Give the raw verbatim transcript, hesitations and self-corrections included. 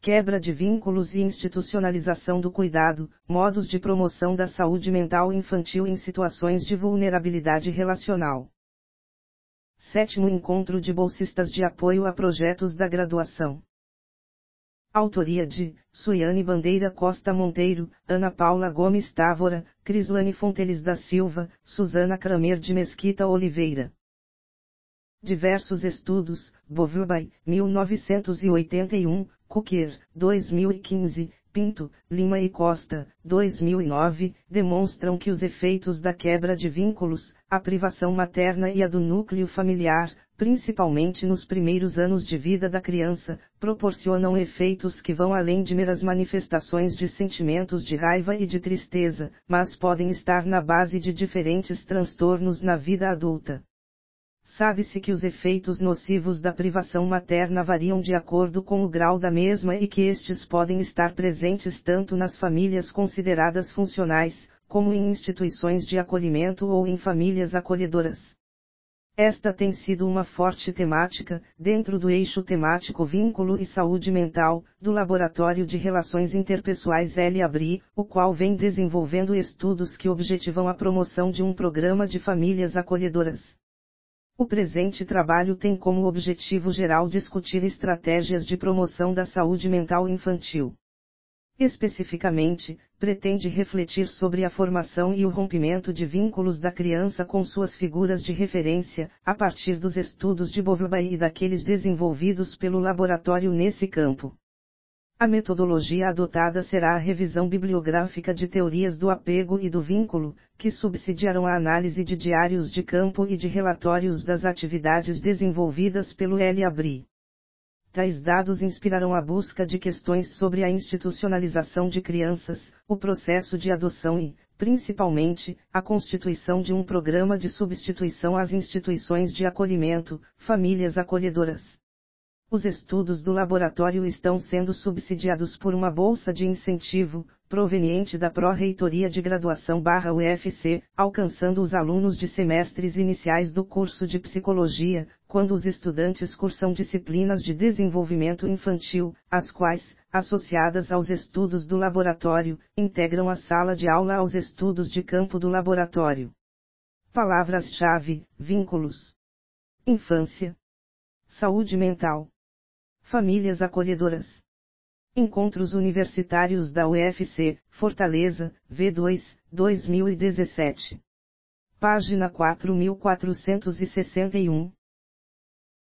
quebra de vínculos e institucionalização do cuidado, modos de promoção da saúde mental infantil em situações de vulnerabilidade relacional. Sétimo Encontro de Bolsistas de Apoio a Projetos da Graduação. Autoria de Suiane Bandeira Costa Monteiro, Ana Paula Gomes Távora, Crislane Fonteles da Silva, Suzana Kramer de Mesquita Oliveira. Diversos estudos, Bovlby, mil novecentos e oitenta e um, Cooker, dois mil e quinze, Pinto, Lima e Costa, dois mil e nove, demonstram que os efeitos da quebra de vínculos, a privação materna e a do núcleo familiar, principalmente nos primeiros anos de vida da criança, proporcionam efeitos que vão além de meras manifestações de sentimentos de raiva e de tristeza, mas podem estar na base de diferentes transtornos na vida adulta. Sabe-se que os efeitos nocivos da privação materna variam de acordo com o grau da mesma e que estes podem estar presentes tanto nas famílias consideradas funcionais, como em instituições de acolhimento ou em famílias acolhedoras. Esta tem sido uma forte temática, dentro do eixo temático Vínculo e Saúde Mental, do Laboratório de Relações Interpessoais L A B R I, o qual vem desenvolvendo estudos que objetivam a promoção de um programa de famílias acolhedoras. O presente trabalho tem como objetivo geral discutir estratégias de promoção da saúde mental infantil. Especificamente, pretende refletir sobre a formação e o rompimento de vínculos da criança com suas figuras de referência, a partir dos estudos de Bovlby e daqueles desenvolvidos pelo laboratório nesse campo. A metodologia adotada será a revisão bibliográfica de teorias do apego e do vínculo, que subsidiarão a análise de diários de campo e de relatórios das atividades desenvolvidas pelo L A B R I. Tais dados inspirarão a busca de questões sobre a institucionalização de crianças, o processo de adoção e, principalmente, a constituição de um programa de substituição às instituições de acolhimento, famílias acolhedoras. Os estudos do laboratório estão sendo subsidiados por uma bolsa de incentivo, proveniente da Pró-Reitoria de Graduação barra U F C, alcançando os alunos de semestres iniciais do curso de Psicologia, quando os estudantes cursam disciplinas de desenvolvimento infantil, as quais, associadas aos estudos do laboratório, integram a sala de aula aos estudos de campo do laboratório. Palavras-chave: vínculos, infância, saúde mental, famílias acolhedoras. Encontros Universitários da U F C, Fortaleza, V dois, dois mil e dezessete. Página quatro mil quatrocentos e sessenta e um.